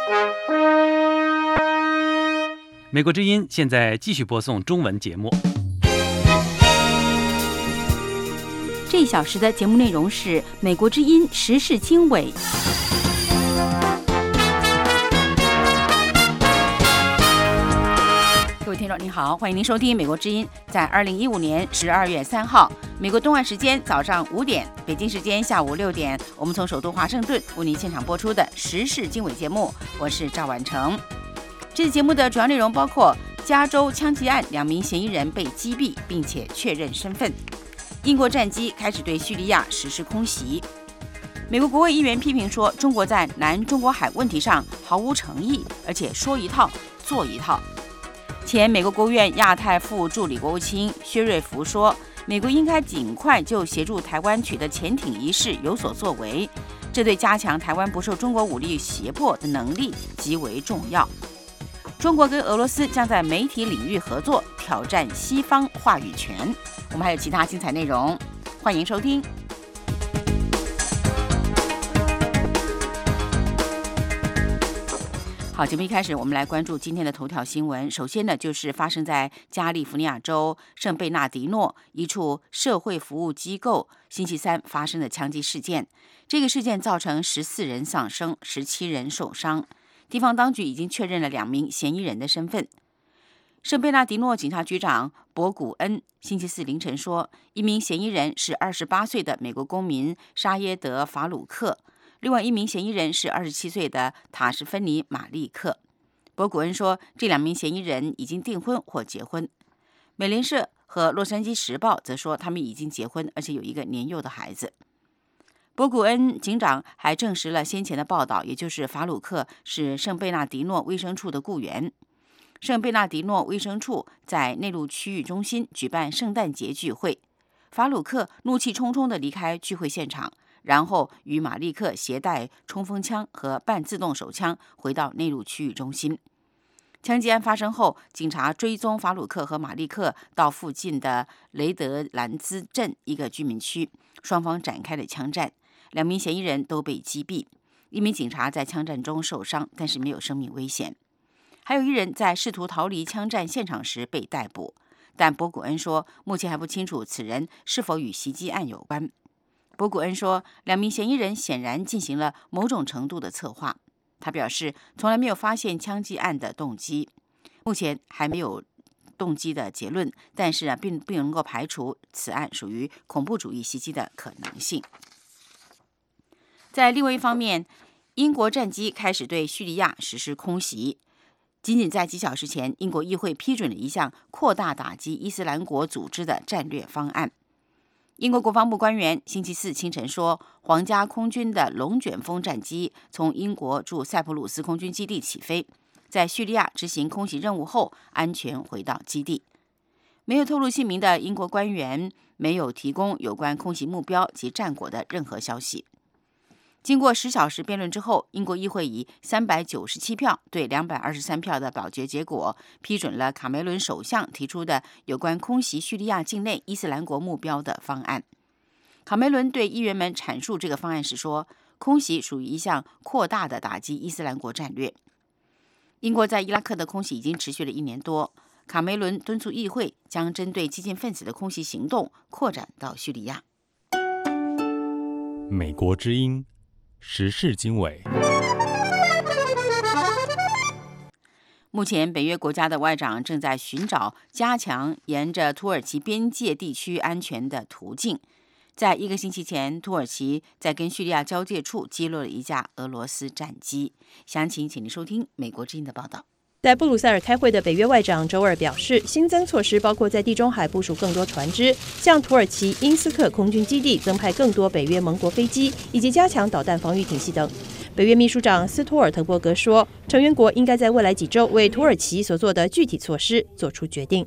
美国之音现在继续播送中文节目。 这一小时的节目内容是美国之音时事经纬。各位听众您好，欢迎您收听美国之音。在2015年12月3号，美国东岸时间早上5点，北京时间下午6点，我们从首都华盛顿为您现场播出的时事经纬节目，我是赵婉成。这期节目的主要内容包括加州枪击案2名嫌疑人被击毙并且确认身份，英国战机开始对叙利亚实施空袭，美国国会议员批评说中国在南中国海问题上毫无诚意，而且说一套做一套。前美国国务院亚太副助理国务卿薛瑞福说，美国应该尽快就协助台湾取得潜艇一事有所作为，这对加强台湾不受中国武力胁迫的能力极为重要。中国跟俄罗斯将在媒体领域合作，挑战西方话语权。我们还有其他精彩内容，欢迎收听。好，节目一开始，我们来关注今天的头条新闻。首先呢，就是发生在加利福尼亚州圣贝纳迪诺一处社会服务机构星期三发生的枪击事件。这个事件造成14人丧生，17人受伤。地方当局已经确认了2名嫌疑人的身份。圣贝纳迪诺警察局长博古恩星期四凌晨说，一名嫌疑人是28岁的美国公民沙耶德·法鲁克，另外一名嫌疑人是27岁的塔什芬尼·马利克。博古恩说，这2名嫌疑人已经订婚或结婚。美联社和洛杉矶时报则说，他们已经结婚，而且有一个年幼的孩子。博古恩警长还证实了先前的报道，也就是法鲁克是圣贝纳迪诺卫生处的雇员。圣贝纳迪诺卫生处在内陆区域中心举办圣诞节聚会，法鲁克怒气冲冲地离开聚会现场，然后与马利克携带冲锋枪和半自动手枪回到内陆区域中心。枪击案发生后，警察追踪法鲁克和马利克到附近的雷德兰兹镇一个居民区，双方展开了枪战，2名嫌疑人都被击毙，1名警察在枪战中受伤，但是没有生命危险。还有1人在试图逃离枪战现场时被逮捕，但博古恩说，目前还不清楚此人是否与袭击案有关。博古恩说，2名嫌疑人显然进行了某种程度的策划。他表示，从来没有发现枪击案的动机，目前还没有动机的结论，但是并不能够排除此案属于恐怖主义袭击的可能性。在另外一方面，英国战机开始对叙利亚实施空袭。仅仅在几小时前，英国议会批准了一项扩大打击伊斯兰国组织的战略方案。英国国防部官员星期四清晨说，皇家空军的龙卷风战机从英国驻塞浦路斯空军基地起飞，在叙利亚执行空袭任务后安全回到基地。没有透露姓名的英国官员没有提供有关空袭目标及战果的任何消息。经过10小时辩论之后，英国议会以397票对223票的表决结果，批准了卡梅伦首相提出的有关空袭叙利亚境内伊斯兰国目标的方案。卡梅伦对议员们阐述这个方案时说，空袭属于一项扩大的打击伊斯兰国战略。英国在伊拉克的空袭已经持续了1年多，卡梅伦敦促议会将针对激进分子的空袭行动扩展到叙利亚。 美国之音时事经纬。 目前，北约国家的外长正在寻找加强沿着土耳其边界地区安全的途径。在1个星期前，土耳其在跟叙利亚交界处击落了一架俄罗斯战机。详情，请您收听美国之音的报道。 在布鲁塞尔开会的北约外长周二表示，新增措施包括在地中海部署更多船只，向土耳其因斯克空军基地增派更多北约盟国飞机，以及加强导弹防御体系等。北约秘书长斯托尔滕伯格说，成员国应该在未来几周为土耳其所做的具体措施做出决定。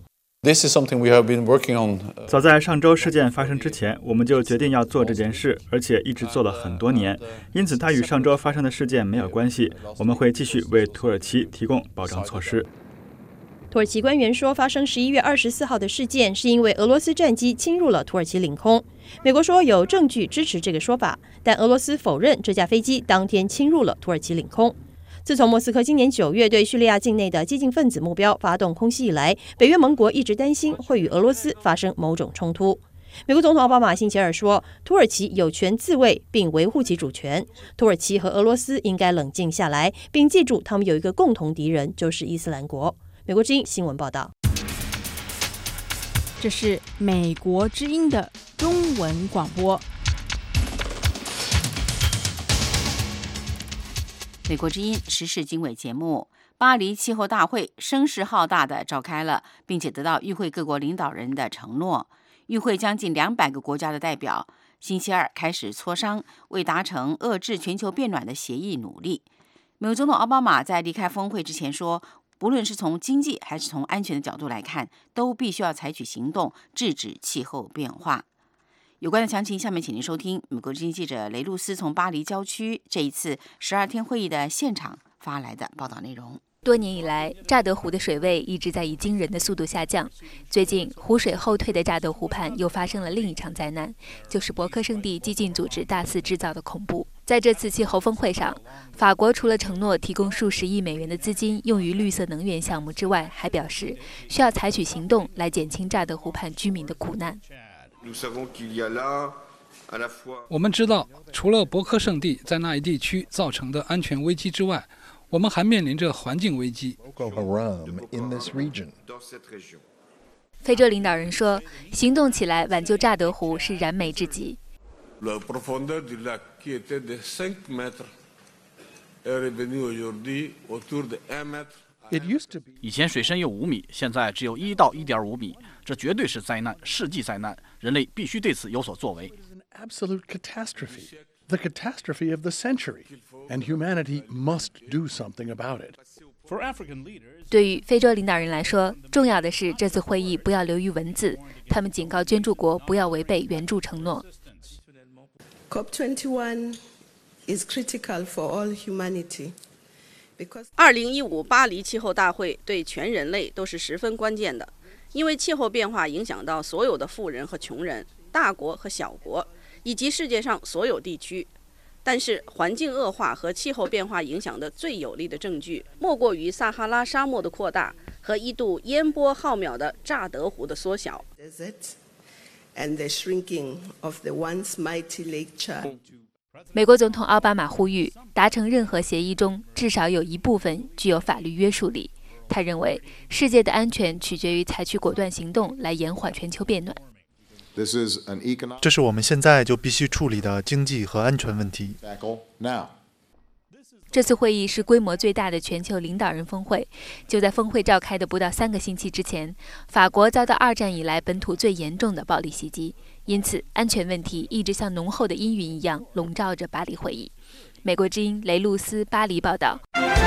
早在上周事件发生之前，我们就决定要做这件事，而且一直做了很多年，因此它与上周发生的事件没有关系。我们会继续为土耳其提供保障措施。 土耳其官员说，发生11月24号的事件是因为俄罗斯战机侵入了土耳其领空。美国说有证据支持这个说法，但俄罗斯否认这架飞机当天侵入了土耳其领空。 自从莫斯科今年9月对叙利亚境内的激进分子目标发动空袭以来，北约盟国一直担心会与俄罗斯发生某种冲突。美国总统奥巴马星期二说，土耳其有权自卫并维护其主权。土耳其和俄罗斯应该冷静下来，并记住他们有一个共同敌人，就是伊斯兰国。美国之音新闻报道。 这是美国之音的中文广播。 美国之音时事经纬节目，巴黎气候大会声势浩大地召开了，并且得到与会各国领导人的承诺。与会将近200个国家的代表星期二开始磋商，为达成遏制全球变暖的协议努力。美国总统奥巴马在离开峰会之前说，不论是从经济还是从安全的角度来看，都必须要采取行动制止气候变化。有关的详情，下面请您收听美国之音记者雷露斯从巴黎郊区这一次12天会议的现场发来的报道内容。 多年以来，乍得湖的水位一直在以惊人的速度下降。最近，湖水后退的乍得湖畔又发生了另一场灾难，就是伯克圣地激进组织大肆制造的恐怖。在这次气候峰会上，法国除了承诺提供数十亿美元的资金用于绿色能源项目之外，还表示需要采取行动来减轻乍得湖畔居民的苦难。 我们知道，除了伯克圣地在那一地区造成的安全危机之外，我们还面临着环境危机。 非洲领导人说，行动起来挽救乍得湖是燃眉之急。 以前水深有5米，现在只有1到1.5米，这绝对是灾难，世纪灾难，人类必须对此有所作为。 The catastrophe of the century, and humanity must do something about it. 对于非洲领导人来说，重要的是这次会议不要流于文字，他们警告捐助国不要违背援助承诺。 COP21 is critical for all humanity. 2015巴黎气候大会对全人类都是十分关键的，因为气候变化影响到所有的富人和穷人、大国和小国，以及世界上所有地区。但是环境恶化和气候变化影响的最有力的证据，莫过于撒哈拉沙漠的扩大和一度烟波浩渺的乍得湖的缩小。 And the shrinking of the once mighty Lake Chad. 美国总统奥巴马呼吁，达成任何协议中至少有一部分具有法律约束力。他认为，世界的安全取决于采取果断行动来延缓全球变暖。 这是我们现在就必须处理的经济和安全问题。 这次会议是规模最大的全球领导人峰会。就在峰会召开的不到3个星期之前，法国遭到2战以来本土最严重的暴力袭击，因此安全问题一直像浓厚的阴云一样笼罩着巴黎会议。美国之音雷露斯巴黎报道。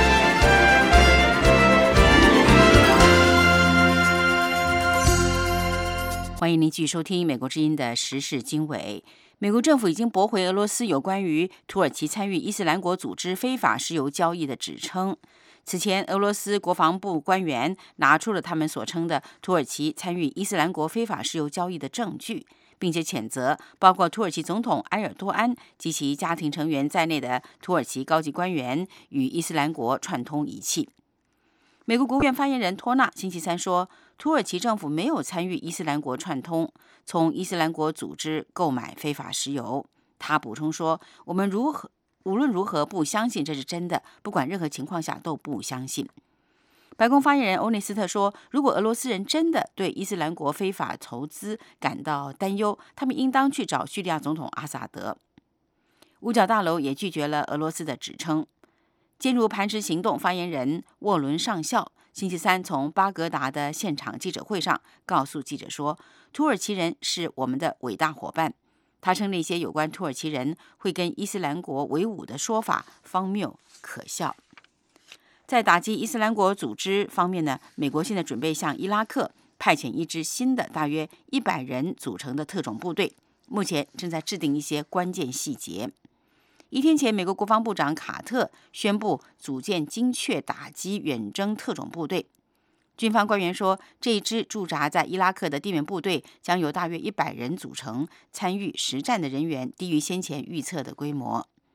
欢迎您继续收听美国之音的时事经纬。美国政府已经驳回俄罗斯有关于土耳其参与伊斯兰国组织非法石油交易的指称。此前，俄罗斯国防部官员拿出了他们所称的土耳其参与伊斯兰国非法石油交易的证据，并且谴责包括土耳其总统埃尔多安及其家庭成员在内的土耳其高级官员与伊斯兰国串通一气。美国国务院发言人托纳星期三说，土耳其政府没有参与伊斯兰国串通，从伊斯兰国组织购买非法石油。他补充说，我们无论如何不相信这是真的，不管任何情况下都不相信。白宫发言人欧内斯特说，如果俄罗斯人真的对伊斯兰国非法投资感到担忧，他们应当去找叙利亚总统阿萨德。五角大楼也拒绝了俄罗斯的指称。坚如磐石行动发言人沃伦上校星期三从巴格达的现场记者会上告诉记者说，土耳其人是我们的伟大伙伴。他称那些有关土耳其人会跟伊斯兰国为伍的说法荒谬可笑。在打击伊斯兰国组织方面呢，美国现在准备向伊拉克派遣一支新的大约100人组成的特种部队，目前正在制定一些关键细节。1天前，美国国防部长卡特宣布组建精确打击远征特种部队。军方官员说，这一支驻扎在伊拉克的地面部队将由大约100人组成，参与实战的人员低于先前预测的规模。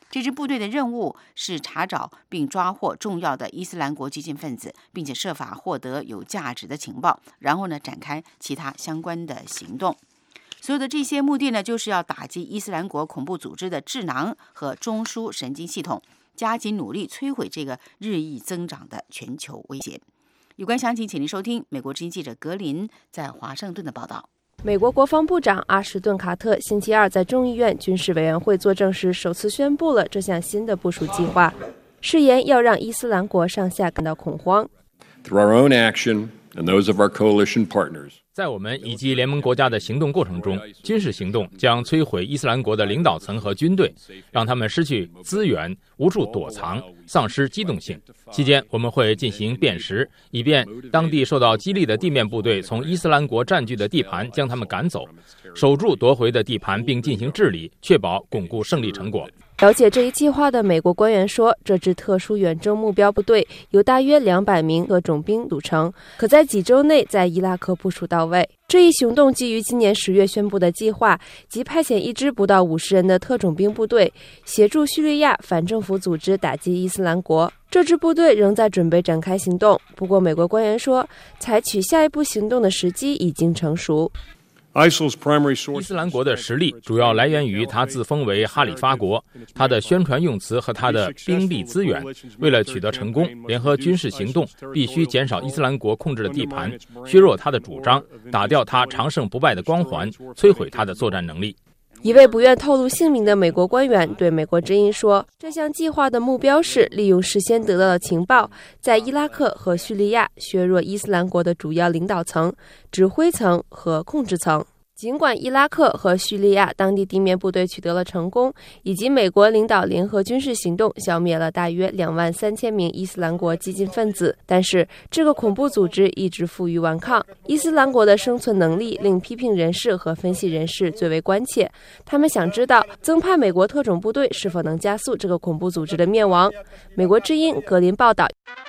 这支部队的任务是查找并抓获重要的伊斯兰国激进分子，并且设法获得有价值的情报，然后呢展开其他相关的行动。所有的这些目的呢，就是要打击伊斯兰国恐怖组织的智囊和中枢神经系统，加紧努力摧毁这个日益增长的全球威胁。有关详情，请您收听美国之音记者格林在华盛顿的报道。 美国国防部长阿什顿·卡特星期二在众议院军事委员会作证时首次宣布了这项新的部署计划，誓言要让伊斯兰国上下感到恐慌。 Through our own action and those of our coalition partners, 在我们以及联盟国家的行动过程中，军事行动将摧毁伊斯兰国的领导层和军队，让他们失去资源，无处躲藏，丧失机动性。期间，我们会进行辨识，以便当地受到激励的地面部队从伊斯兰国占据的地盘将他们赶走，守住夺回的地盘并进行治理，确保巩固胜利成果。 了解这一计划的美国官员说，这支特殊远征目标部队由大约200名特种兵组成，可在几周内在伊拉克部署到位。这一行动基于今年10月宣布的计划，即派遣一支不到50人的特种兵部队，协助叙利亚反政府组织打击伊斯兰国。这支部队仍在准备展开行动，不过美国官员说，采取下一步行动的时机已经成熟。 伊斯兰国的实力主要来源于他自封为哈里发国，他的宣传用词和他的兵力资源。为了取得成功，联合军事行动必须减少伊斯兰国控制的地盘，削弱他的主张，打掉他长胜不败的光环，摧毁他的作战能力。 一位不愿透露姓名的美国官员对美国之音说，这项计划的目标是利用事先得到的情报，在伊拉克和叙利亚削弱伊斯兰国的主要领导层、指挥层和控制层。尽管伊拉克和叙利亚当地地面部队取得了成功，以及美国领导联合军事行动消灭了大约23000名伊斯兰国激进分子，但是这个恐怖组织一直负隅顽抗。伊斯兰国的生存能力令批评人士和分析人士最为关切，他们想知道增派美国特种部队是否能加速这个恐怖组织的灭亡。美国之音格林报道。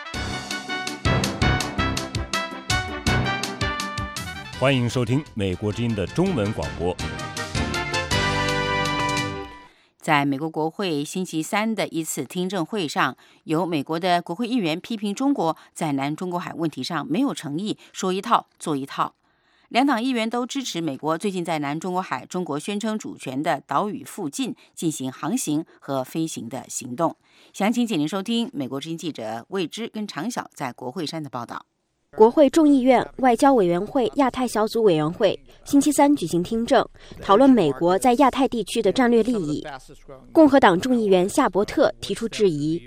欢迎收听美国之音的中文广播。 在美国国会星期三的一次听证会上，有美国的国会议员批评中国在南中国海问题上没有诚意，说一套做一套。两党议员都支持美国最近在南中国海中国宣称主权的岛屿附近进行航行和飞行的行动。详情请您收听美国之音记者魏之跟常晓在国会山的报道。 国会众议院外交委员会亚太小组委员会星期三举行听证，讨论美国在亚太地区的战略利益。共和党众议员夏伯特提出质疑。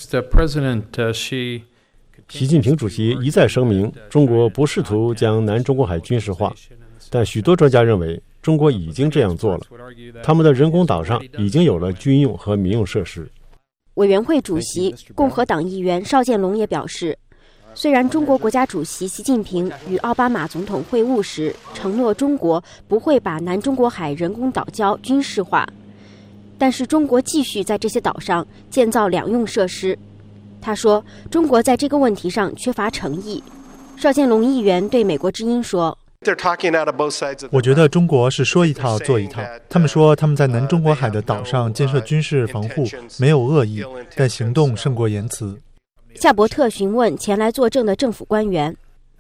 习近平主席一再声明，中国不试图将南中国海军事化，但许多专家认为，中国已经这样做了。他们的人工岛上已经有了军用和民用设施。 委员会主席共和党议员邵建龙也表示，虽然中国国家主席习近平与奥巴马总统会晤时承诺中国不会把南中国海人工岛礁军事化，但是中国继续在这些岛上建造两用设施。他说，中国在这个问题上缺乏诚意。邵建龙议员对美国之音说， 我觉得中国是说一套做一套。他们说他们在南中国海的岛上建设军事防护没有恶意，但行动胜过言辞。 夏伯特询问前来作证的政府官员，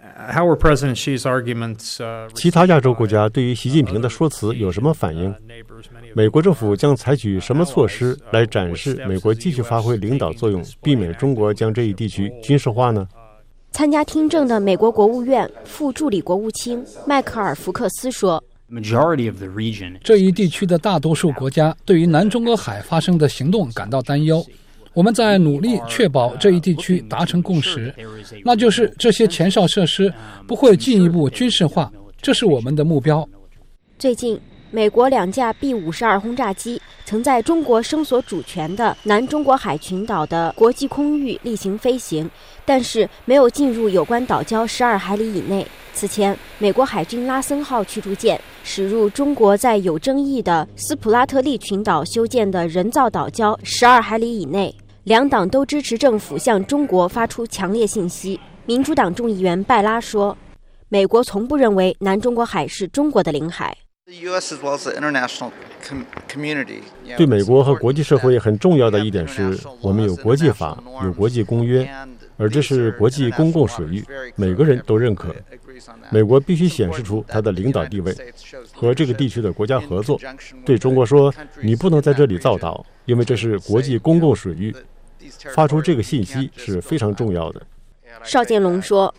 其他亚洲国家对于习近平的说辞有什么反应？美国政府将采取什么措施来展示美国继续发挥领导作用，避免中国将这一地区军事化呢？ 参加听证的美国国务院副助理国务卿迈克尔·福克斯说， 这一地区的大多数国家对于南中国海发生的行动感到担忧。我们在努力确保这一地区达成共识，那就是这些前哨设施不会进一步军事化，这是我们的目标。 最近，美国2架 B-52轰炸机曾在中国声索主权的南中国海群岛的国际空域例行飞行，但是没有进入有关岛礁12海里以内。此前，美国海军拉森号驱逐舰驶入中国在有争议的斯普拉特利群岛修建的人造岛礁12海里以内。两党都支持政府向中国发出强烈信息。民主党众议员拜拉说，美国从不认为南中国海是中国的领海。 对美国和国际社会很重要的一点是，我们有国际法，有国际公约，而这是国际公共水域，每个人都认可。美国必须显示出它的领导地位，和这个地区的国家合作，对中国说，你不能在这里造岛，因为这是国际公共水域。发出这个信息是非常重要的。 邵建龙说，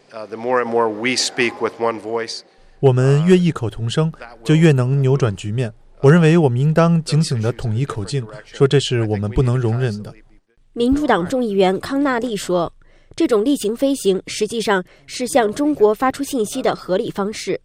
我们越异口同声，就越能扭转局面。我认为我们应当警醒地统一口径，说这是我们不能容忍的。 民主党众议员康纳利说，这种例行飞行实际上是向中国发出信息的合理方式。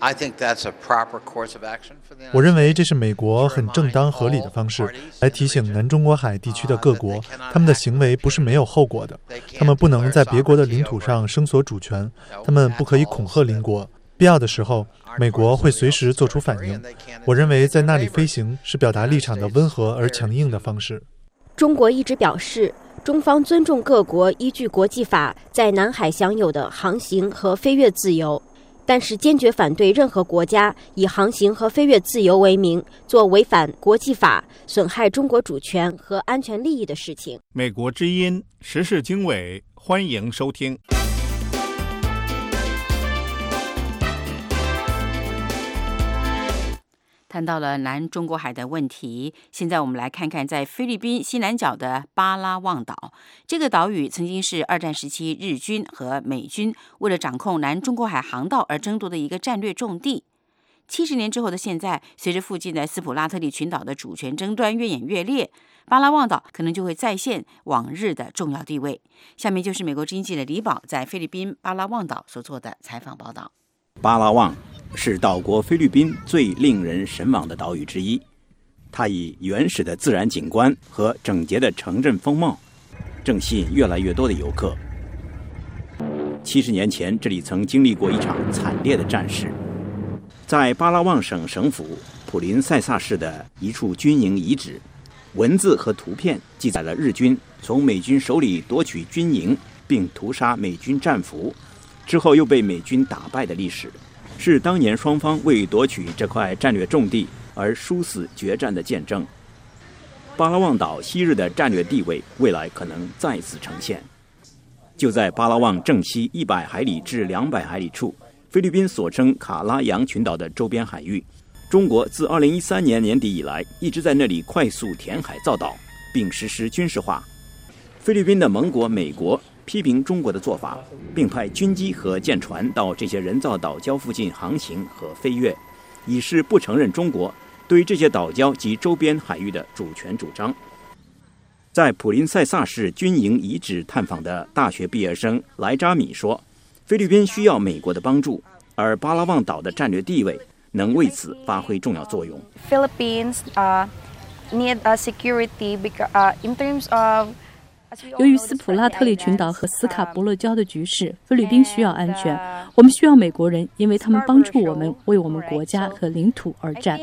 我认为这是美国很正当合理的方式，来提醒南中国海地区的各国，他们的行为不是没有后果的，他们不能在别国的领土上声索主权，他们不可以恐吓邻国，必要的时候，美国会随时做出反应。我认为在那里飞行是表达立场的温和而强硬的方式。 中国一直表示，中方尊重各国依据国际法在南海享有的航行和飞越自由，但是坚决反对任何国家以航行和飞越自由为名，做违反国际法、损害中国主权和安全利益的事情。 美国之音时事经纬，欢迎收听。 谈到了南中国海的问题，现在我们来看看在菲律宾西南角的巴拉望岛。这个岛屿曾经是二战时期日军和美军为了掌控南中国海航道而争夺的一个战略重地。70年之后的现在，随着附近的斯普拉特利群岛的主权争端越演越烈，巴拉望岛可能就会再现往日的重要地位。下面就是美国之音记者李宝在菲律宾巴拉望岛所做的采访报道。 巴拉望是岛国菲律宾最令人神往的岛屿之一，它以原始的自然景观和整洁的城镇风貌，正吸引越来越多的游客。70年前，这里曾经历过一场惨烈的战事。在巴拉望省省府普林塞萨市的一处军营遗址，文字和图片记载了日军从美军手里夺取军营并屠杀美军战俘，之后又被美军打败的历史，是当年双方为夺取这块战略重地而殊死决战的见证。巴拉望岛昔日的战略地位，未来可能再次呈现。就在巴拉望正西100海里至200海里处，菲律宾所称卡拉扬群岛的周边海域，中国自2013年年底以来一直在那里快速填海造岛，并实施军事化。菲律宾的盟国美国批评中国的做法，并派军机和舰船到这些人造岛礁附近航行和飞越，以示不承认中国对这些岛礁及周边海域的主权主张。在普林塞萨市军营遗址探访的大学毕业生莱扎米说，菲律宾需要美国的帮助，而巴拉望岛的战略地位能为此发挥重要作用。 Philippines need security in terms of 由于斯普拉特利群岛和斯卡伯勒礁的局势，菲律宾需要安全。我们需要美国人，因为他们帮助我们为我们国家和领土而战。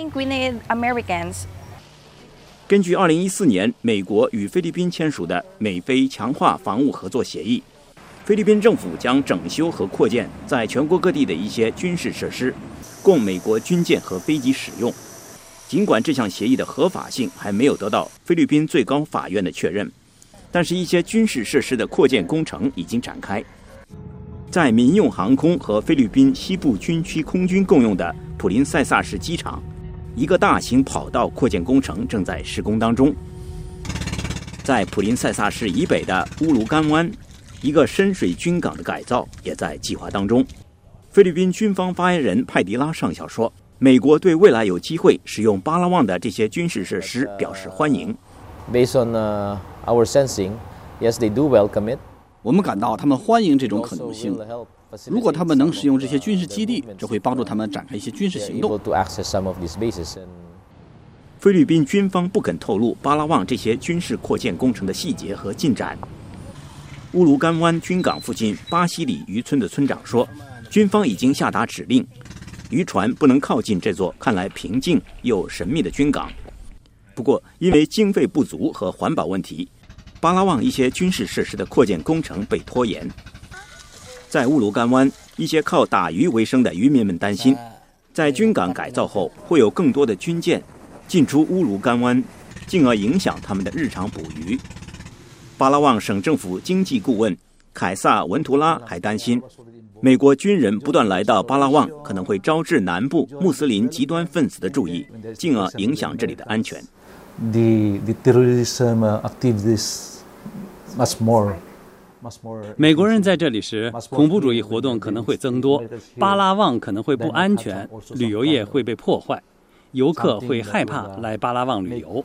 根据2014年美国与菲律宾签署的美菲强化防务合作协议，菲律宾政府将整修和扩建在全国各地的一些军事设施，供美国军舰和飞机使用。尽管这项协议的合法性还没有得到菲律宾最高法院的确认，但是一些军事设施的扩建工程已经展开。在民用航空和菲律宾西部军区空军共用的普林塞萨市机场，一个大型跑道扩建工程正在施工当中。在普林塞萨市以北的乌卢干湾，一个深水军港的改造也在计划当中。菲律宾军方发言人派迪拉上校说，美国对未来有机会使用巴拉望的这些军事设施表示欢迎。 Based on our sensing, yes, they do welcome it. 我们感到他们欢迎这种可能性。如果他们能使用这些军事基地，这会帮助他们展开一些军事行动。 菲律宾军方不肯透露巴拉望这些军事扩建工程的细节和进展。乌卢干湾军港附近巴西里渔村的村长说，军方已经下达指令，渔船不能靠近这座看来平静又神秘的军港。不过，因为经费不足和环保问题，巴拉望一些军事设施的扩建工程被拖延。在乌卢干湾，一些靠打鱼为生的渔民们担心，在军港改造后会有更多的军舰进出乌鲁干湾，进而影响他们的日常捕鱼。巴拉望省政府经济顾问凯撒文图拉还担心，美国军人不断来到巴拉望，可能会招致南部穆斯林极端分子的注意，进而影响这里的安全。 美国人在这里时，恐怖主义活动可能会增多，巴拉望可能会不安全，旅游业会被破坏，游客会害怕来巴拉望旅游。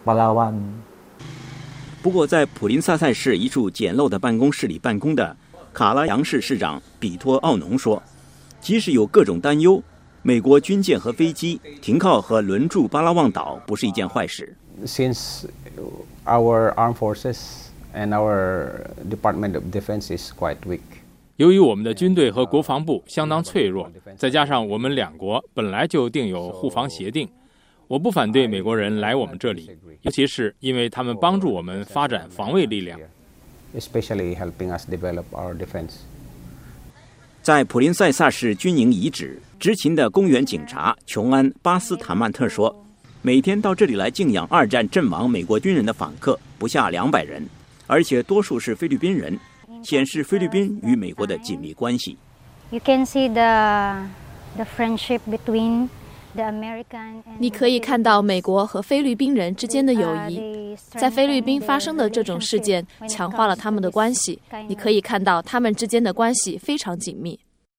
不过，在普林萨塞市一处简陋的办公室里办公的卡拉扬市市长比托奥农说，即使有各种担忧，美国军舰和飞机停靠和轮驻巴拉望岛不是一件坏事。 Since our armed forces and our Department of Defense is quite weak. 由于我们的军队和国防部相当脆弱，再加上我们两国本来就订有互防协定，我不反对美国人来我们这里，尤其是因为他们帮助我们发展防卫力量。 Especially helping us develop our defense. 在普林塞萨市军营遗址执勤的公园警察琼安·巴斯塔曼特说，每天到这里来敬仰2战阵亡美国军人的访客不下200人，而且多数是菲律宾人，显示菲律宾与美国的紧密关系。 You can see the friendship between 你可以看到美国和菲律宾人之间的友谊，在菲律宾发生的这种事件强化了他们的关系。你可以看到他们之间的关系非常紧密。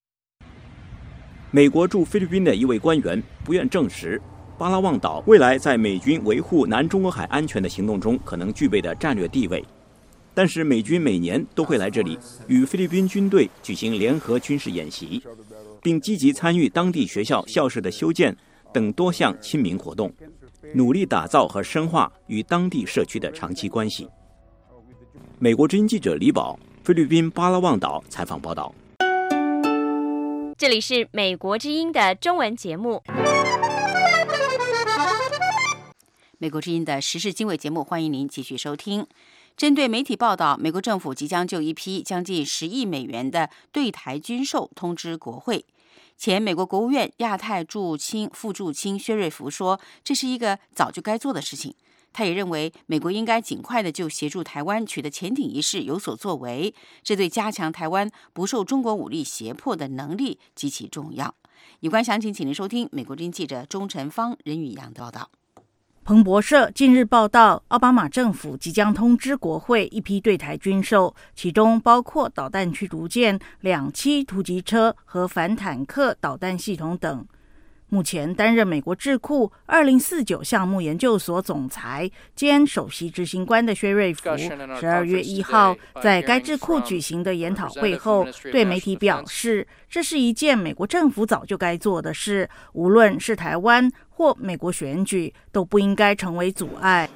美国驻菲律宾的一位官员不愿证实巴拉望岛未来在美军维护南中国海安全的行动中可能具备的战略地位，但是美军每年都会来这里与菲律宾军队举行联合军事演习，并积极参与当地学校校舍的修建等多项亲民活动，努力打造和深化与当地社区的长期关系。美国之音记者李宝，菲律宾巴拉望岛采访报道。 这里是美国之音的中文节目。 美国之音的时事经纬节目，欢迎您继续收听。针对媒体报道，美国政府即将就一批将近10亿美元的对台军售通知国会。前美国国务院亚太驻青副驻青薛瑞福说，这是一个早就该做的事情。他也认为，美国应该尽快的就协助台湾取得潜艇一事有所作为，这对加强台湾不受中国武力胁迫的能力极其重要。有关详情，请您收听美国之音记者钟晨芳、任宇阳的报道。 彭博社近日报道，奥巴马政府即将通知国会一批对台军售，其中包括导弹驱逐舰、2栖突击车和反坦克导弹系统等。目前担任美国智库2049项目研究所总裁兼首席执行官的薛瑞福12月1号在该智库举行的研讨会后对媒体表示，这是一件美国政府早就该做的事，无论是台湾或美国选举都不应该成为阻碍。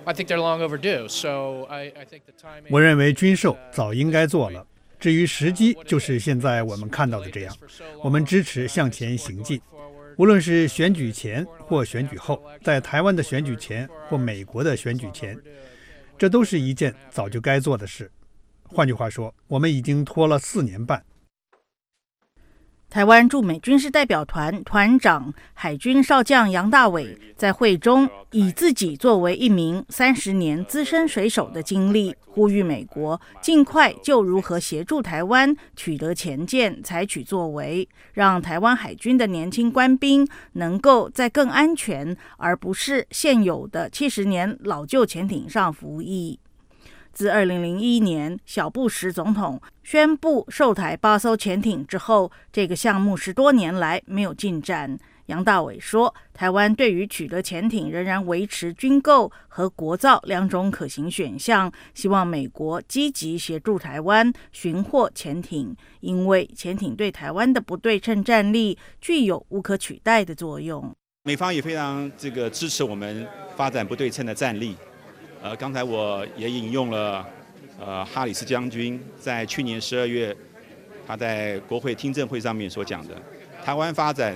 我认为军售早应该做了，至于时机，就是现在我们看到的这样。我们支持向前行进，无论是选举前或选举后，在台湾的选举前或美国的选举前，这都是一件早就该做的事。换句话说，我们已经拖了4年半。 台湾驻美军事代表团团长海军少将杨大伟在会中以自己作为一名30年资深水手的经历，呼吁美国尽快就如何协助台湾取得潜舰采取作为，让台湾海军的年轻官兵能够在更安全而不是现有的70年老旧潜艇上服役。自2001年小布什总统宣布售台8艘潜艇之后，这个项目10多年来没有进展。杨大伟说，台湾对于取得潜艇仍然维持军购和国造2种可行选项，希望美国积极协助台湾寻获潜艇，因为潜艇对台湾的不对称战力具有无可取代的作用。 美方也非常支持我们发展不对称的战力。刚才我也引用了哈里斯将军在去年12月他在国会听证会上面所讲的，台湾发展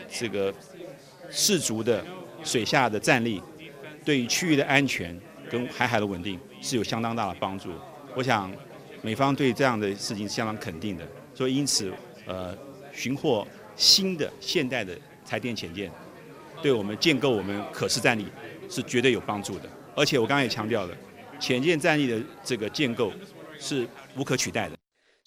适足的水下的战力，对于区域的安全跟海的稳定是有相当大的帮助。我想美方对这样的事情是相当肯定的，所以因此寻获新的现代的台电潜舰，对我们建构我们可视战力是绝对有帮助的。而且我刚才也强调了，潜舰战力的这个建构是无可取代的。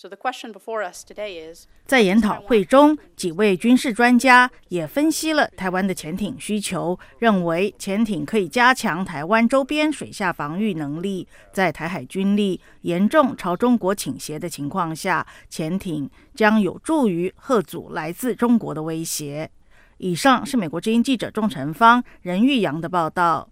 在研讨会中，几位军事专家也分析了台湾的潜艇需求，认为潜艇可以加强台湾周边水下防御能力。在台海军力严重朝中国倾斜的情况下，潜艇将有助于吓阻来自中国的威胁。以上是美国之音记者钟成芳、任玉阳的报道。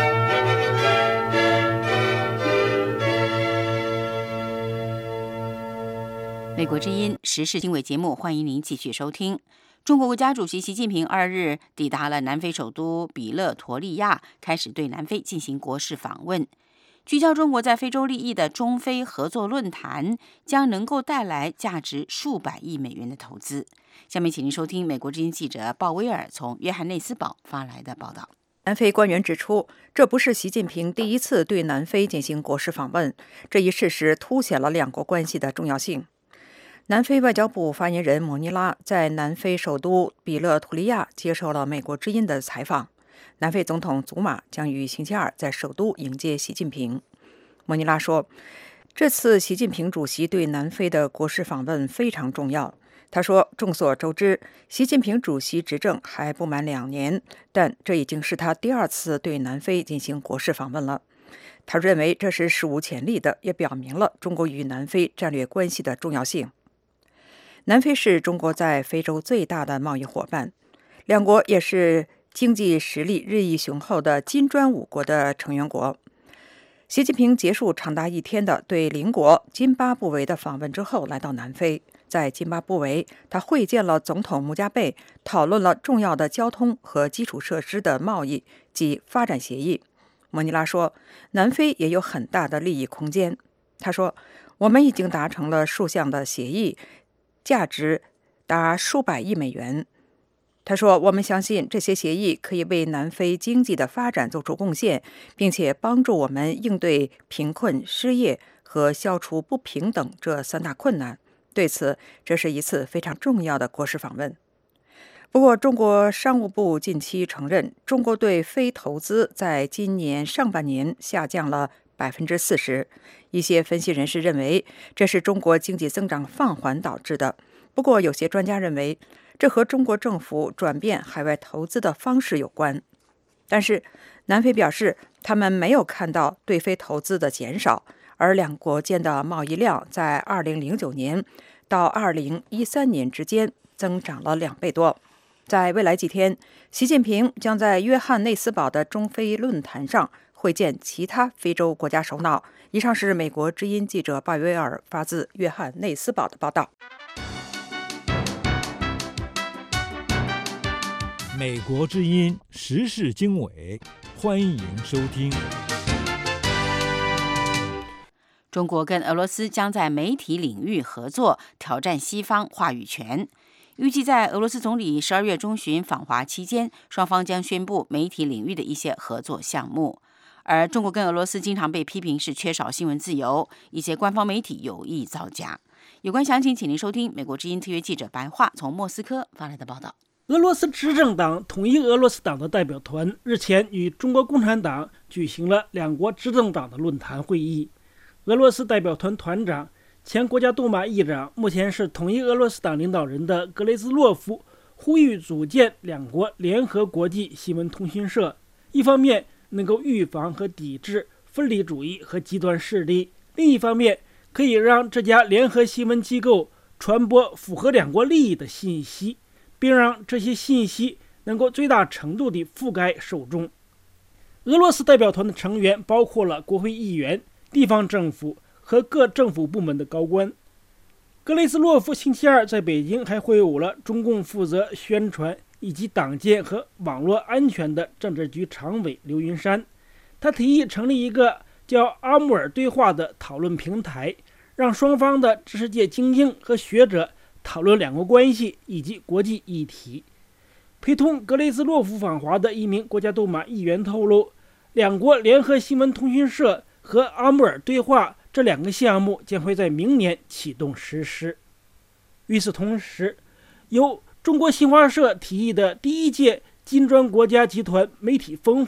美国之音时事经纬节目，欢迎您继续收听。中国国家主席习近平2日抵达了南非首都比勒陀利亚，开始对南非进行国事访问。聚焦中国在非洲利益的中非合作论坛将能够带来价值数百亿美元的投资。下面请您收听美国之音记者鲍威尔从约翰内斯堡发来的报道。 南非官员指出，这不是习近平第一次对南非进行国事访问，这一事实凸显了两国关系的重要性。南非外交部发言人莫尼拉在南非首都比勒图利亚接受了美国之音的采访。南非总统祖马将于星期二在首都迎接习近平。莫尼拉说，这次习近平主席对南非的国事访问非常重要。他说，众所周知，习近平主席执政还不满2年，但这已经是他第2次对南非进行国事访问了。他认为这是史无前例的，也表明了中国与南非战略关系的重要性。南非是中国在非洲最大的贸易伙伴，两国也是经济实力日益雄厚的金砖5国的成员国。习近平结束长达1天的对邻国津巴布韦的访问之后，来到南非。在津巴布韦，他会见了总统穆加贝，讨论了重要的交通和基础设施的贸易及发展协议。莫尼拉说，南非也有很大的利益空间。他说，我们已经达成了数项的协议，价值达数百亿美元。他说，我们相信这些协议可以为南非经济的发展做出贡献，并且帮助我们应对贫困、失业和消除不平等这3大困难。对此，这是一次非常重要的国事访问。不过，中国商务部近期承认，中国对非投资在今年上半年下降了40%。一些分析人士认为，这是中国经济增长放缓导致的。不过，有些专家认为，这和中国政府转变海外投资的方式有关。但是，南非表示，他们没有看到对非投资的减少，而两国间的贸易量在2009年到2013年之间增长了2倍多。在未来几天，习近平将在约翰内斯堡的中非论坛上会见其他非洲国家首脑。以上是美国之音记者鲍威尔发自约翰内斯堡的报道。 美国之音时事经纬，欢迎收听。 中国跟俄罗斯将在媒体领域合作，挑战西方话语权。预计在俄罗斯总理12月中旬访华期间，双方将宣布媒体领域的一些合作项目。而中国跟俄罗斯经常被批评是缺少新闻自由，一些官方媒体有意造假。有关详情，请您收听美国之音特约记者白桦从莫斯科发来的报道。 俄罗斯执政党统一俄罗斯党的代表团日前与中国共产党举行了两国执政党的论坛会议。俄罗斯代表团团长、前国家杜马议长，目前是统一俄罗斯党领导人的格雷兹洛夫呼吁组建两国联合国际新闻通讯社，一方面能够预防和抵制分离主义和极端势力，另一方面可以让这家联合新闻机构传播符合两国利益的信息，并让这些信息能够最大程度地覆盖受众。俄罗斯代表团的成员包括了国会议员、地方政府和各政府部门的高官。格雷斯洛夫星期二在北京还会晤了中共负责宣传以及党建和网络安全的政治局常委刘云山。他提议成立一个叫阿穆尔对话的讨论平台，让双方的知识界精英和学者讨论两国关系以及国际议题。陪同格雷斯洛夫访华的一名国家杜马议员透露，两国联合新闻通讯社和阿穆尔对话这两个项目将会在明年启动实施。与此同时，由中国新华社提议的第1届金砖国家集团媒体峰会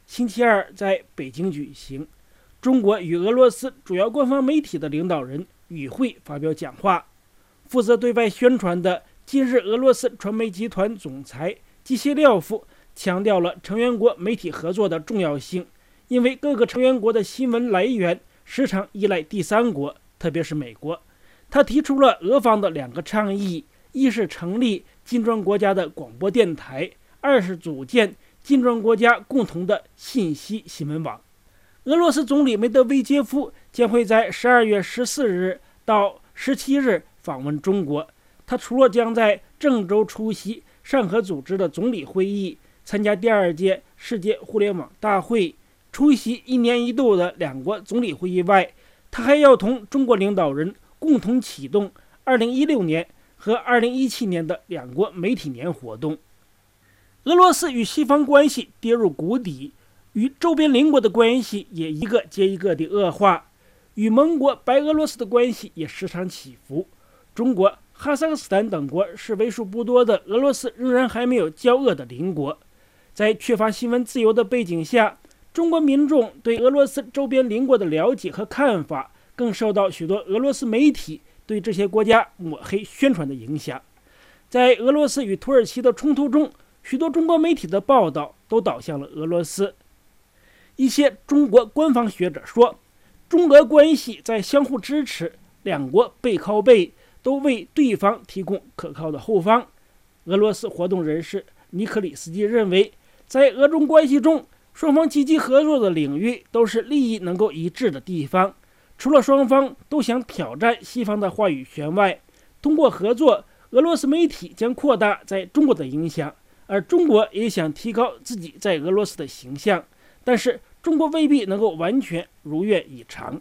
星期二在北京举行，中国与俄罗斯主要官方媒体的领导人与会发表讲话。负责对外宣传的今日俄罗斯传媒集团总裁基谢廖夫强调了成员国媒体合作的重要性，因为各个成员国的新闻来源时常依赖第三国，特别是美国。他提出了俄方的2个倡议，一是成立金砖国家的广播电台，二是组建金砖国家共同的信息新闻网。俄罗斯总理梅德韦杰夫将会在12月14日到17日访问中国。他除了将在郑州出席上合组织的总理会议，参加第2届世界互联网大会，出席1年1度的2国总理会议外，他还要同中国领导人共同启动2016年和2017年的2国媒体年活动。俄罗斯与西方关系跌入谷底，与周边邻国的关系也一个接一个的恶化，与盟国白俄罗斯的关系也时常起伏。中国、哈萨克斯坦等国是为数不多的俄罗斯仍然还没有交恶的邻国。在缺乏新闻自由的背景下，中国民众对俄罗斯周边邻国的了解和看法更受到许多俄罗斯媒体对这些国家抹黑宣传的影响。在俄罗斯与土耳其的冲突中，许多中国媒体的报道都导向了俄罗斯。一些中国官方学者说，中俄关系在相互支持，两国背靠背，都为对方提供可靠的后方。俄罗斯活动人士尼克里斯基认为，在俄中关系中，双方积极合作的领域都是利益能够一致的地方。除了双方都想挑战西方的话语权外，通过合作，俄罗斯媒体将扩大在中国的影响，而中国也想提高自己在俄罗斯的形象，但是中国未必能够完全如愿以偿。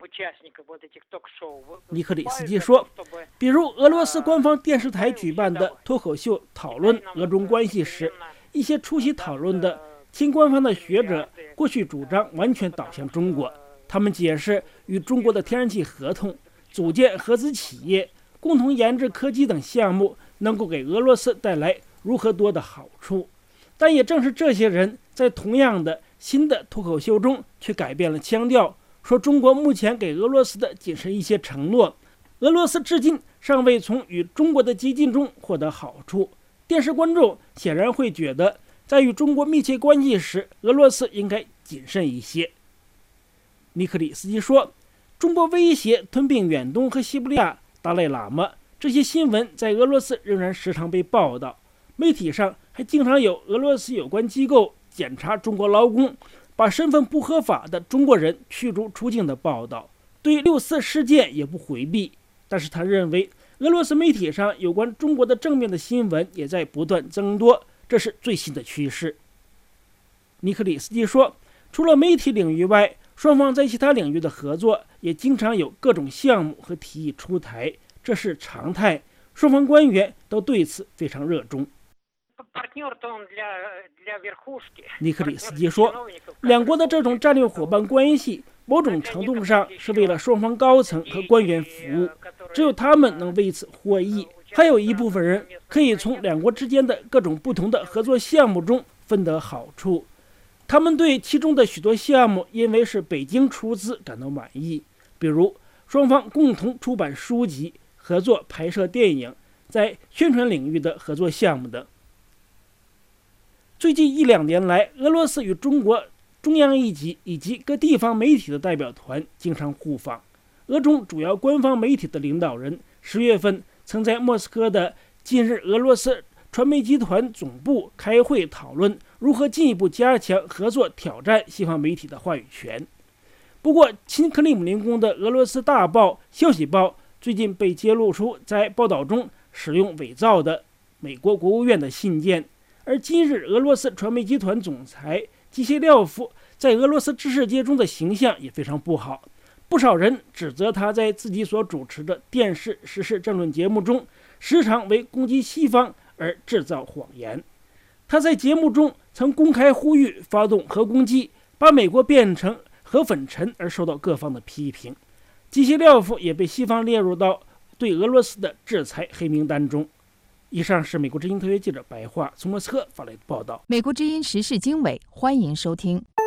尼克里斯基说，比如俄罗斯官方电视台举办的脱口秀讨论俄中关系时，一些出席讨论的亲官方的学者过去主张完全倒向中国。他们解释，与中国的天然气合同、组建合资企业、共同研制科技等项目能够给俄罗斯带来如何多的好处。但也正是这些人在同样的新的脱口秀中却改变了腔调，说中国目前给俄罗斯的仅是一些承诺，俄罗斯至今尚未从与中国的接近中获得好处。电视观众显然会觉得，在与中国密切关系时，俄罗斯应该谨慎一些。尼克里斯基说，中国威胁吞并远东和西伯利亚、达赖喇嘛，这些新闻在俄罗斯仍然时常被报道，媒体上还经常有俄罗斯有关机构检查中国劳工，把身份不合法的中国人驱逐出境的报道，对6·4事件也不回避。但是他认为，俄罗斯媒体上有关中国的正面的新闻也在不断增多，这是最新的趋势。尼克里斯基说，除了媒体领域外，双方在其他领域的合作也经常有各种项目和提议出台，这是常态，双方官员都对此非常热衷。尼克里斯基说，两国的这种战略伙伴关系某种程度上是为了双方高层和官员服务，只有他们能为此获益，还有一部分人可以从两国之间的各种不同的合作项目中分得好处。他们对其中的许多项目因为是北京出资感到满意，比如双方共同出版书籍、合作拍摄电影、在宣传领域的合作项目等。最近1-2年来，俄罗斯与中国中央一级以及各地方媒体的代表团经常互访。俄中主要官方媒体的领导人10月份曾在莫斯科的近日俄罗斯传媒集团总部开会讨论如何进一步加强合作，挑战西方媒体的话语权。不过，亲克里姆林宫的俄罗斯大报《消息报》最近被揭露出在报道中使用伪造的美国国务院的信件，而今日俄罗斯传媒集团总裁基谢廖夫在俄罗斯知识界中的形象也非常不好，不少人指责他在自己所主持的电视时事政论节目中时常为攻击西方而制造谎言。他在节目中曾公开呼吁发动核攻击，把美国变成核粉尘，而受到各方的批评。基谢廖夫也被西方列入到对俄罗斯的制裁黑名单中。以上是美国之音特约记者白桦从莫斯科发来的报道。 美国之音时事经纬，欢迎收听。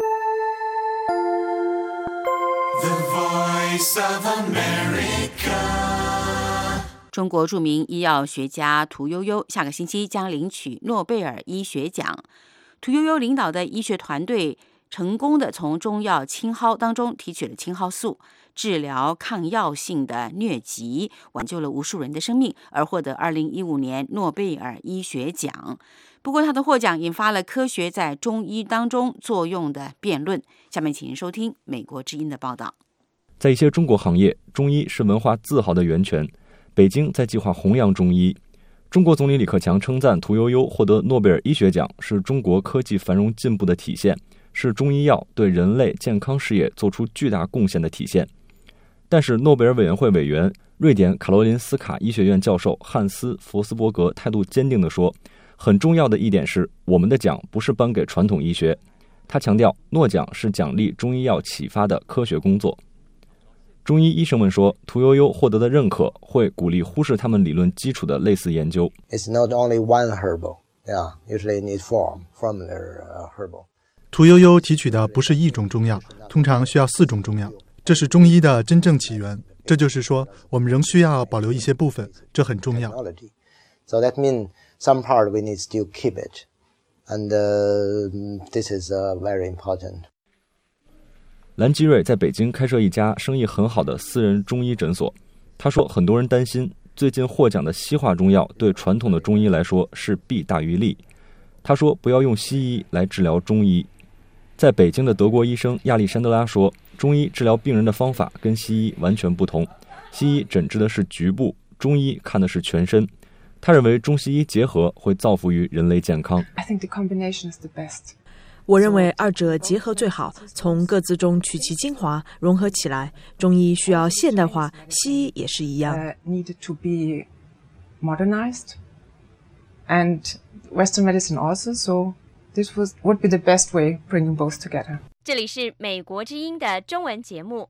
Voice of America。 中国著名医药学家屠呦呦下个星期将领取诺贝尔医学奖。屠呦呦领导的医学团队成功地从中药青蒿当中提取了青蒿素，治疗抗药性的疟疾，挽救了无数人的生命，而获得2015年诺贝尔医学奖。不过，他的获奖引发了科学在中医当中作用的辩论。下面请您收听美国之音的报道。 在一些中国行业，中医是文化自豪的源泉。北京在计划弘扬中医。中国总理李克强称赞屠呦呦获得诺贝尔医学奖是中国科技繁荣进步的体现，是中医药对人类健康事业做出巨大贡献的体现。但是诺贝尔委员会委员、瑞典卡罗林斯卡医学院教授汉斯·佛斯伯格态度坚定地说，很重要的一点是，我们的奖不是颁给传统医学。他强调，诺奖是奖励中医药启发的科学工作。中医医生们说，屠呦呦获得的认可会鼓励忽视他们理论基础的类似研究。 It's not only one herbal, yeah, usually need from their herbal. 屠呦呦提取的不是一种中药，通常需要4种中药，这是中医的真正起源。这就是说，我们仍需要保留一些部分，这很重要。 So that means some part we need to keep it, and this is very important. 兰基瑞在北京开设一家生意很好的私人中医诊所。他说，很多人担心最近获奖的西化中药对传统的中医来说是弊大于利。他说，不要用西医来治疗中医。在北京的德国医生亚历山德拉说，中医治疗病人的方法跟西医完全不同，西医诊治的是局部，中医看的是全身。他认为中西医结合会造福于人类健康。 I think the combination is the best. 我认为二者结合最好，从各自中取其精华，融合起来。中医需要现代化，西医也是一样。 Needed to be modernized, and Western medicine also. So this would be the best way bringing both together. 这里是美国之音的中文节目。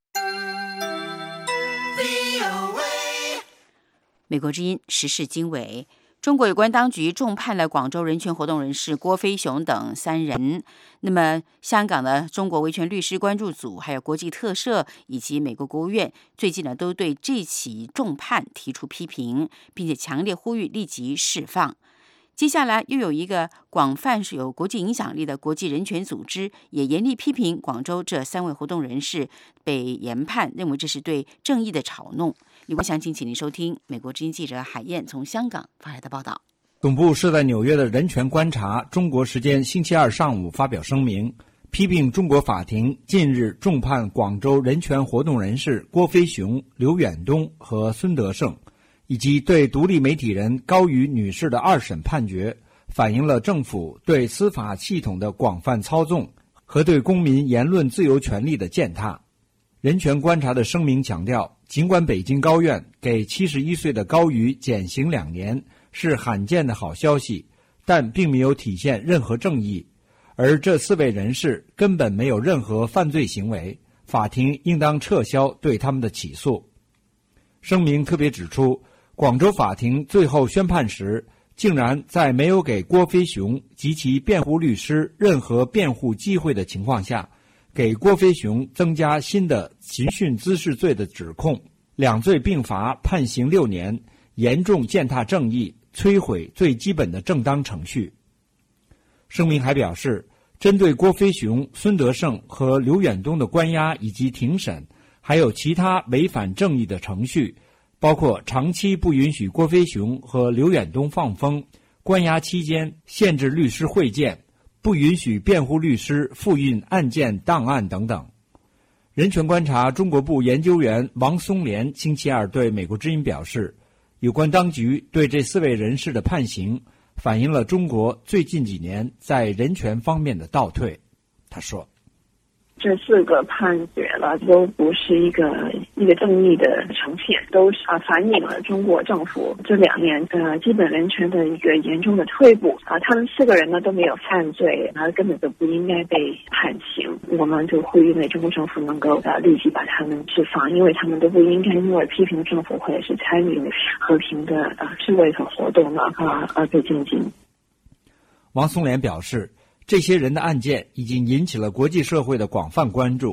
美国之音时事经纬。中国有关当局重判了广州人权活动人士郭飞雄等3人。那么，香港的中国维权律师关注组、还有国际特赦以及美国国务院最近呢，都对这起重判提出批评，并且强烈呼吁立即释放。接下来又有一个广泛有国际影响力的国际人权组织，也严厉批评广州这3位活动人士被研判，认为这是对正义的嘲弄。有关详情，请您收听美国之音记者海燕从香港发来的报道。 总部设在纽约的人权观察中国时间星期2上午发表声明，批评中国法庭近日重判广州人权活动人士郭飞雄、刘远东和孙德胜，以及对独立媒体人高瑜女士的2审判决，反映了政府对司法系统的广泛操纵和对公民言论自由权利的践踏。人权观察的声明强调，尽管北京高院给71岁的高瑜减刑2年是罕见的好消息，但并没有体现任何正义，而这4位人士根本没有任何犯罪行为，法庭应当撤销对他们的起诉。声明特别指出，广州法庭最后宣判时，竟然在没有给郭飞雄及其辩护律师任何辩护机会的情况下，给郭飞雄增加新的刑讯滋事罪的指控，2罪并罚，判刑6年，严重践踏正义，摧毁最基本的正当程序。声明还表示，针对郭飞雄、孙德胜和刘远东的关押以及庭审，还有其他违反正义的程序，包括长期不允许郭飞雄和刘远东放风，关押期间限制律师会见，不允许辩护律师复印案件档案等等。人权观察中国部研究员王松莲星期2对美国之音表示，有关当局对这4位人士的判刑反映了中国最近几年在人权方面的倒退。他说， 这4个判决了都不是一个正义的呈现，都是反映了中国政府这2年基本人权的一个严重的退步他们4个人呢都没有犯罪，根本就不应该被判刑。我们就呼吁中国政府能够立即把他们释放，因为他们都不应该因为批评政府或者是参与和平的示威和活动而被监禁。 王松莲表示，这些人的案件已经引起了国际社会的广泛关注，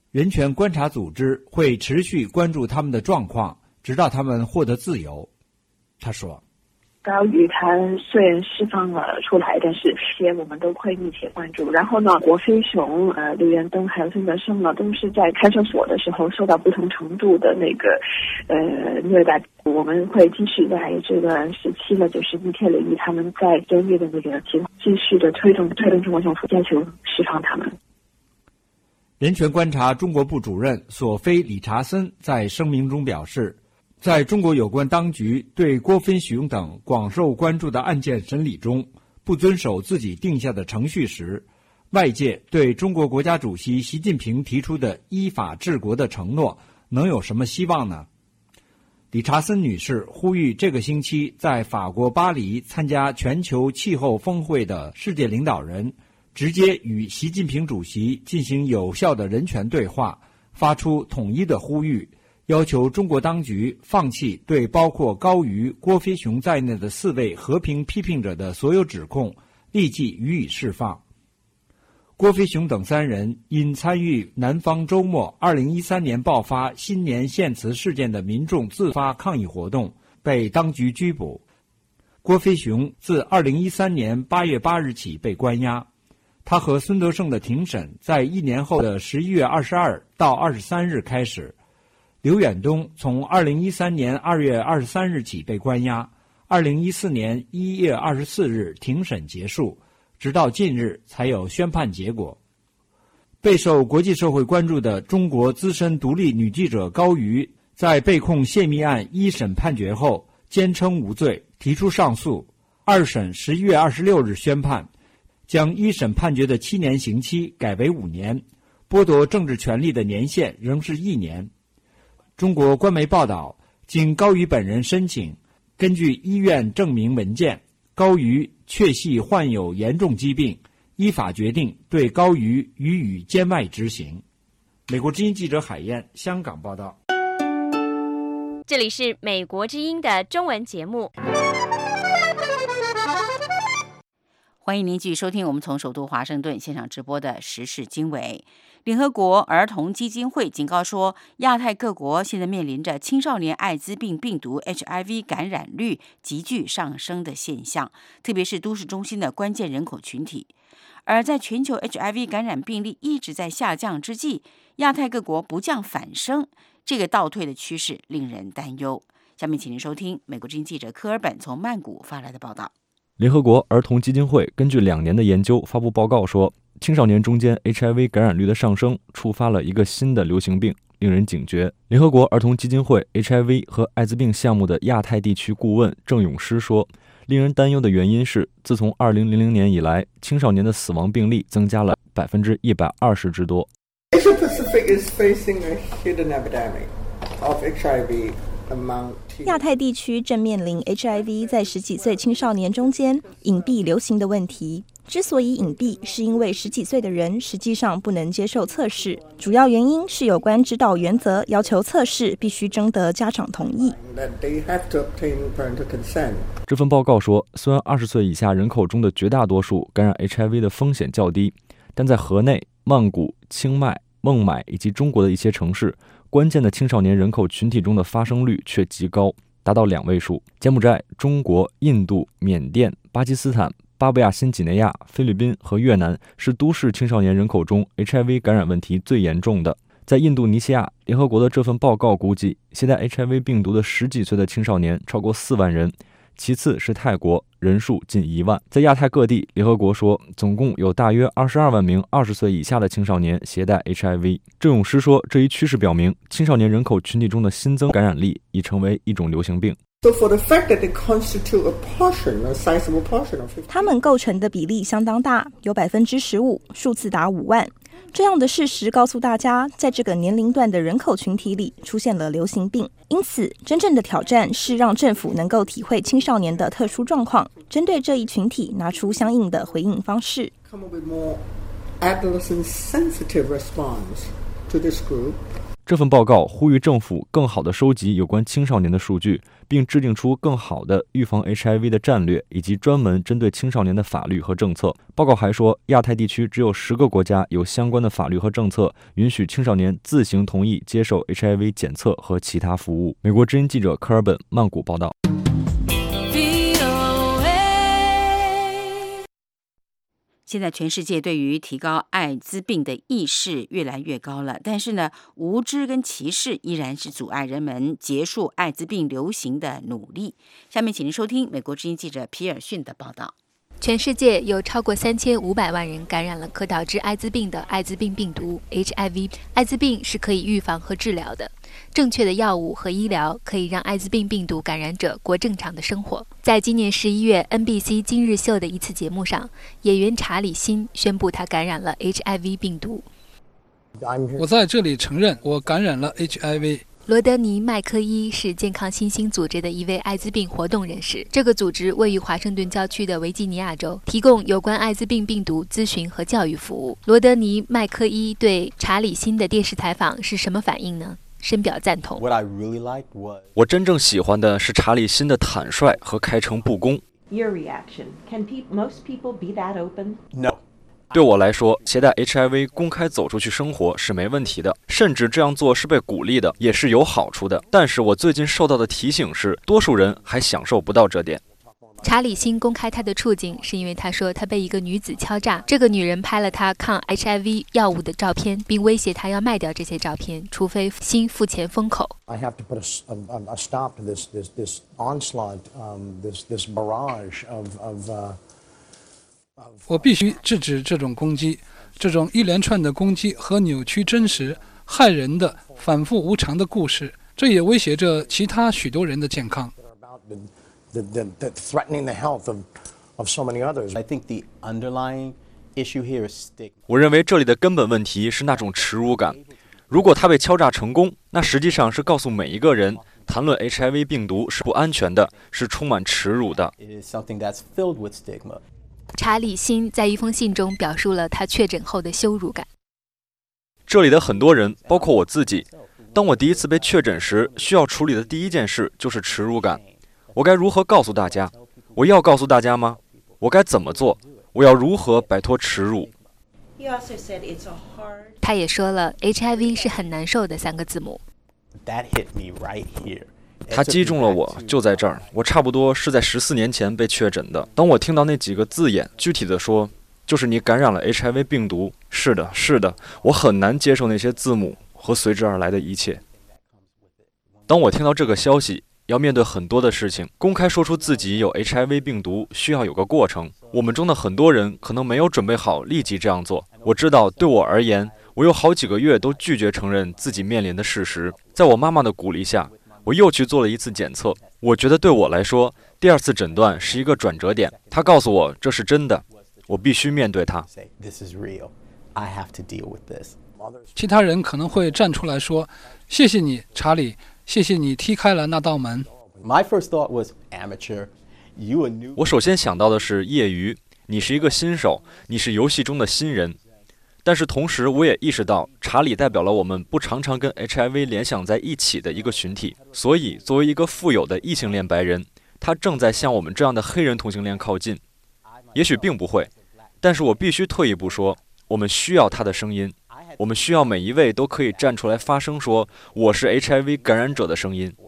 人权观察组织会持续关注他们的状况，直到他们获得自由。他说， 高瑜他虽然释放了出来，但是这些我们都会密切关注。然后呢，郭飞雄、刘元东还有孙德胜呢，都是在看守所的时候受到不同程度的那个虐待。我们会继续在这个时期呢，就是密切留意他们在监狱的那个情况，继续的推动中国政府要求释放他们。 人权观察中国部主任索菲·理查森在声明中表示，在中国有关当局对郭飞雄等广受关注的案件审理中不遵守自己定下的程序时，外界对中国国家主席习近平提出的依法治国的承诺能有什么希望呢？理查森女士呼吁这个星期在法国巴黎参加全球气候峰会的世界领导人直接与习近平主席进行有效的人权对话，发出统一的呼吁，要求中国当局放弃对包括高瑜、郭飞雄在内的4位和平批评者的所有指控，立即予以释放。郭飞雄等3人因参与南方周末2013年爆发新年献词事件的民众自发抗议活动，被当局拘捕。郭飞雄自2013年8月8日起被关押，他和孙德胜的庭审在1年后的11月22到23日开始。刘远东从2013年2月23日起被关押，2014年1月24日庭审结束，直到近日才有宣判结果。备受国际社会关注的中国资深独立女记者高瑜，在被控泄密案1审判决后坚称无罪，提出上诉。2审11月26日宣判，将1审判决的7年刑期改为5年，剥夺政治权利的年限仍是1年。中国官媒报道，经高瑜本人申请，根据医院证明文件，高瑜确系患有严重疾病，依法决定对高瑜予以监外执行。美国之音记者海燕，香港报道。 这里是美国之音的中文节目。 欢迎您继续收听我们从首都华盛顿现场直播的时事经纬。联合国儿童基金会警告说，亚太各国现在面临着青少年艾滋病病毒 HIV 感染率急剧上升的现象，特别是都市中心的关键人口群体。而在全球 HIV 感染病例一直在下降之际，亚太各国不降反升，这个倒退的趋势令人担忧。下面请您收听美国之音记者科尔本从曼谷发来的报道。 联合国儿童基金会根据2年的研究发布报告说，青少年中间 HIV 感染率的上升触发了一个新的流行病，令人警觉。联合国儿童基金会 HIV 和艾滋病项目的亚太地区顾问郑永诗说，令人担忧的原因是，自从2000年以来，青少年的死亡病例增加了120%之多。 Asia Pacific is facing a hidden epidemic of HIV. 亚太地区正面临 HIV 在10几岁青少年中间隐蔽流行的问题。之所以隐蔽，是因为10几岁的人实际上不能接受测试，主要原因是有关指导原则要求测试必须征得家长同意。 这份报告说，虽然20岁以下人口中的绝大多数感染 HIV 的风险较低，但在河内、曼谷、清迈、孟买以及中国的一些城市，关键的青少年人口群体中的发生率却极高，达到2位数。柬埔寨、中国、印度、缅甸、巴基斯坦、巴布亚新几内亚、菲律宾和越南是都市青少年人口中 HIV 感染问题最严重的。在印度尼西亚，联合国的这份报告估计，携带 HIV 病毒的10几岁的青少年超过4万人，其次是泰国，人数近1万。在亚太各地，联合国说，总共有大约22万名20岁以下的青少年携带 HIV。郑永诗说，这一趋势表明，青少年人口群体中的新增感染力已成为一种流行病。 他们构成的比例相当大，有15%，数字达5万。这样的事实告诉大家，在这个年龄段的人口群体里出现了流行病。因此，真正的挑战是让政府能够体会青少年的特殊状况，针对这一群体拿出相应的回应方式。 这份报告呼吁政府更好地收集有关青少年的数据，并制定出更好的预防 HIV 的战略，以及专门针对青少年的法律和政策。报告还说，亚太地区只有10个国家有相关的法律和政策，允许青少年自行同意接受 HIV 检测和其他服务。美国之音记者科尔本曼谷报道。 现在全世界对于提高艾滋病的意识越来越高了，但是呢，无知跟歧视依然是阻碍人们结束艾滋病流行的努力。下面请您收听美国之音记者皮尔逊的报道。 全世界有超过3500万人感染了可导致艾滋病的艾滋病病毒 HIV。艾滋病是可以预防和治疗的，正确的药物和医疗可以让艾滋病病毒感染者过正常的生活。在今年11月 NBC 今日秀的一次节目上，演员查理·辛宣布他感染了 HIV 病毒。 我在这里承认我感染了 HIV。 罗德尼·麦科伊是健康新兴组织的一位艾滋病活动人士。这个组织位于华盛顿郊区的维吉尼亚州，提供有关艾滋病病毒咨询和教育服务。罗德尼·麦科伊对查理·辛的电视采访是什么反应呢？深表赞同。 我真正喜欢的是查理·辛的坦率和开诚布公。 Your reaction? Can most people be that open? No. 对我来说，携带 HIV 公开走出去生活是没问题的，甚至这样做是被鼓励的，也是有好处的。但是我最近受到的提醒是，多数人还享受不到这点。 查理·辛公开他的处境，是因为他说他被一个女子敲诈，这个女人拍了他抗 HIV 药物的照片，并威胁他要卖掉这些照片，除非辛付钱封口。 I have to put a stop to this onslaught, this barrage of 我必须制止这种攻击，这种一连串的攻击和扭曲真实、害人的、反复无常的故事，这也威胁着其他许多人的健康。 我认为这里的根本问题是那种耻辱感。如果他被敲诈成功，那实际上是告诉每一个人，谈论 HIV 病毒是不安全的，是充满耻辱的。 查理·辛在一封信中表述了他确诊后的羞辱感。 这里的很多人，包括我自己，当我第一次被确诊时，需要处理的第一件事就是耻辱感。我该如何告诉大家？我要告诉大家吗？我该怎么做？我要如何摆脱耻辱？ 他也说了 ，HIV 是很难受的3个字母。 他击中了我，就在这儿。我差不多是在14年前被确诊的。当我听到那几个字眼，具体的说，就是你感染了 HIV 病毒。是的，是的，我很难接受那些字母和随之而来的一切。当我听到这个消息，要面对很多的事情，公开说出自己有 HIV 病毒需要有个过程。我们中的很多人可能没有准备好立即这样做。我知道，对我而言，我有好几个月都拒绝承认自己面临的事实。在我妈妈的鼓励下，我又去做了一次检测。我觉得对我来说，第2次诊断是一个转折点。她告诉我这是真的，我必须面对它。 其他人可能会站出来说：“谢谢你，查理，谢谢你踢开了那道门。” 我首先想到的是业余，你是一个新手，你是游戏中的新人。但是同时，我也意识到，查理代表了我们不常常跟 HIV 联想在一起的一个群体。所以，作为一个富有的异性恋白人，他正在向我们这样的黑人同性恋靠近。也许并不会，但是我必须退一步说，我们需要他的声音。我们需要每一位都可以站出来发声说，我是 HIV 感染者的声音。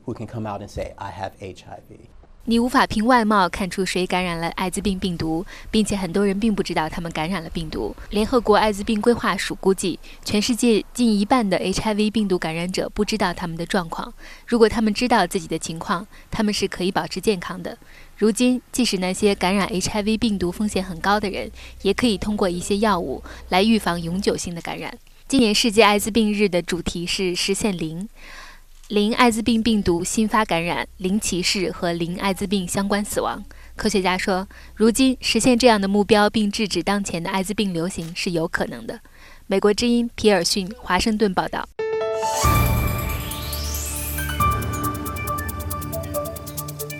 你无法凭外貌看出谁感染了艾滋病病毒，并且很多人并不知道他们感染了病毒。联合国艾滋病规划署估计，全世界近1半的 HIV 病毒感染者不知道他们的状况。如果他们知道自己的情况，他们是可以保持健康的。如今，即使那些感染 HIV 病毒风险很高的人，也可以通过一些药物来预防永久性的感染。今年世界艾滋病日的主题是实现零艾滋病病毒新发感染、零歧视和零艾滋病相关死亡。科学家说，如今实现这样的目标并制止当前的艾滋病流行是有可能的。美国之音皮尔逊，华盛顿报道。 好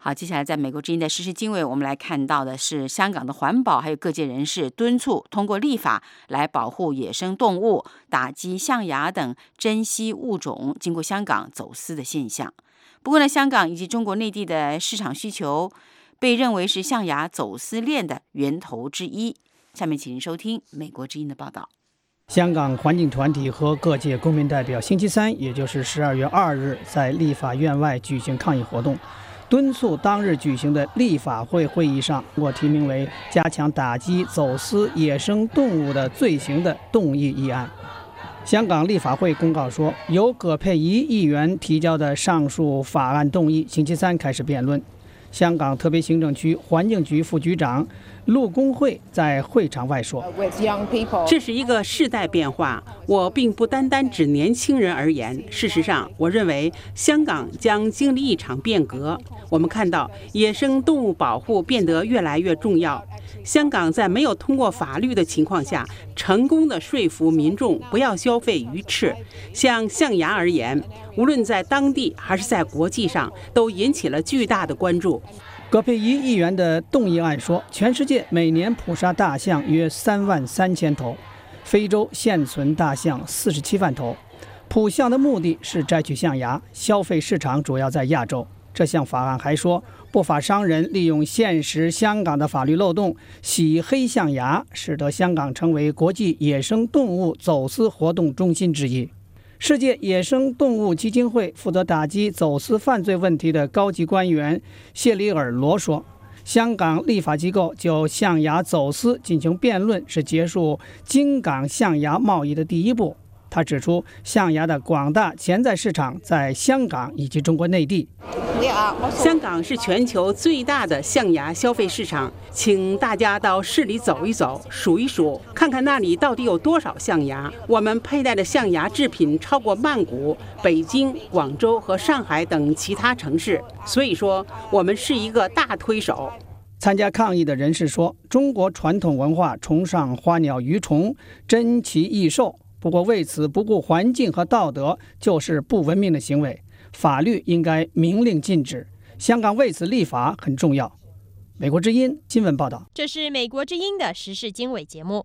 好，接下来在美国之音的时事经纬，我们来看到的是香港的环保还有各界人士敦促通过立法来保护野生动物，打击象牙等珍稀物种经过香港走私的现象。不过呢，香港以及中国内地的市场需求被认为是象牙走私链的源头之一。下面请您收听美国之音的报道。 香港环境团体和各界公民代表星期三，也就是12月2日，在立法院外举行抗议活动，敦促当日举行的立法会会议上我提名为加强打击走私野生动物的罪行的动议议案。香港立法会公告说，由葛珮仪议员提交的上述法案动议星期三开始辩论。香港特别行政区环境局副局长陆公会在会场外说， 这是一个世代变化，我并不单单指年轻人而言。事实上，我认为香港将经历一场变革。我们看到野生动物保护变得越来越重要。香港在没有通过法律的情况下，成功地说服民众不要消费鱼翅。像象牙而言，无论在当地还是在国际上，都引起了巨大的关注。 葛珮仪议员的动议案说，全世界每年捕杀大象约33000头，非洲现存大象47万头。捕象的目的是摘取象牙，消费市场主要在亚洲。这项法案还说，不法商人利用现实香港的法律漏洞洗黑象牙，使得香港成为国际野生动物走私活动中心之一。世界野生动物基金会负责打击走私犯罪问题的高级官员谢里尔罗说，香港立法机构就象牙走私进行辩论是结束京港象牙贸易的第一步。他指出，象牙的广大潜在市场在香港以及中国内地。 香港是全球最大的象牙消费市场，请大家到市里走一走，数一数，看看那里到底有多少象牙。我们佩戴的象牙制品超过曼谷、北京、广州和上海等其他城市，所以说我们是一个大推手。 参加抗议的人士说，中国传统文化崇尚花鸟鱼虫，珍奇异兽，不过为此不顾环境和道德就是不文明的行为，法律应该明令禁止。香港为此立法很重要。美国之音新闻报道。 这是美国之音的时事经纬节目。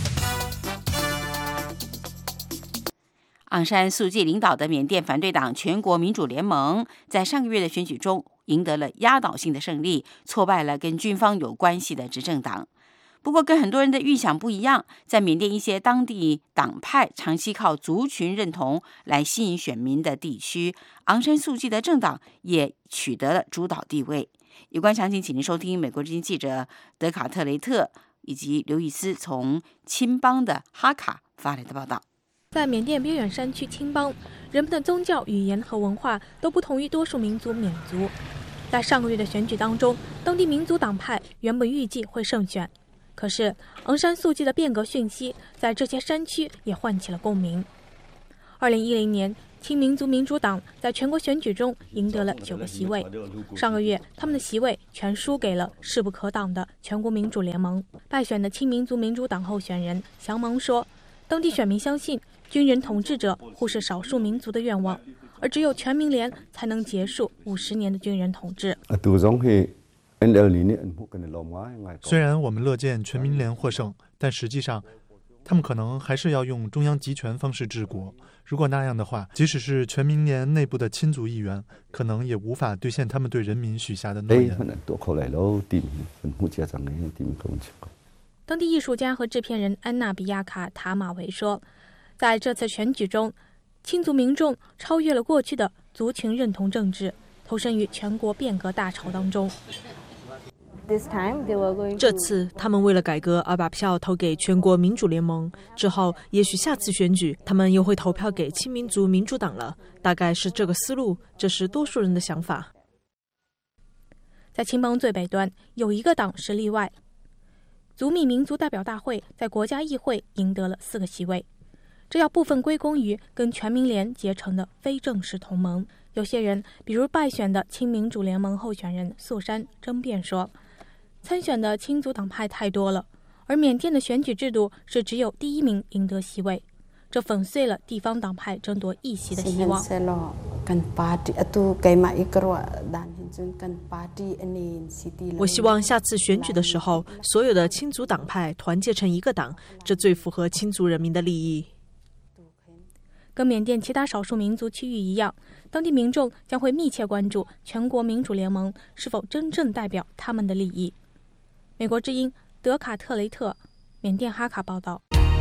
昂山素季领导的缅甸反对党全国民主联盟在上个月的选举中赢得了压倒性的胜利，挫败了跟军方有关系的执政党。不过跟很多人的预想不一样，在缅甸一些当地党派长期靠族群认同来吸引选民的地区，昂山素季的政党也取得了主导地位。有关详情，请您收听美国之音记者德卡特雷特以及刘易斯从青邦的哈卡发来的报道。 在缅甸边远山区青邦，人们的宗教、语言和文化都不同于多数民族缅族。在上个月的选举当中，当地民族党派原本预计会胜选，可是昂山素季的变革讯息在这些山区也唤起了共鸣。2010年，亲民族民主党在全国选举中赢得了9个席位，上个月他们的席位全输给了势不可挡的全国民主联盟。败选的亲民族民主党候选人祥蒙说，当地选民相信军人统治者忽视少数民族的愿望，而只有全民联才能结束50年的军人统治。 虽然我们乐见全民联获胜，但实际上他们可能还是要用中央集权方式治国。如果那样的话，即使是全民联内部的亲族议员，可能也无法兑现他们对人民许下的诺言。 当地艺术家和制片人安娜比亚卡塔马维说，在这次选举中，亲族民众超越了过去的族群认同政治，投身于全国变革大潮当中。 这次他们为了改革而把票投给全国民主联盟，之后也许下次选举他们又会投票给亲民族民主党了，大概是这个思路，这是多数人的想法。 在青邦最北端有一个党是例外，族米民族代表大会在国家议会赢得了4个席位，这要部分归功于跟全民联结成的非正式同盟。有些人，比如败选的亲民主联盟候选人素珊争辩说，参选的亲族党派太多了，而缅甸的选举制度是只有第1名赢得席位，这粉碎了地方党派争夺1席的希望。 我希望下次选举的时候，所有的亲族党派团结成一个党，这最符合亲族人民的利益。 跟缅甸其他少数民族区域一样，当地民众将会密切关注全国民主联盟是否真正代表他们的利益。美国之音德卡特雷特，缅甸哈卡报道。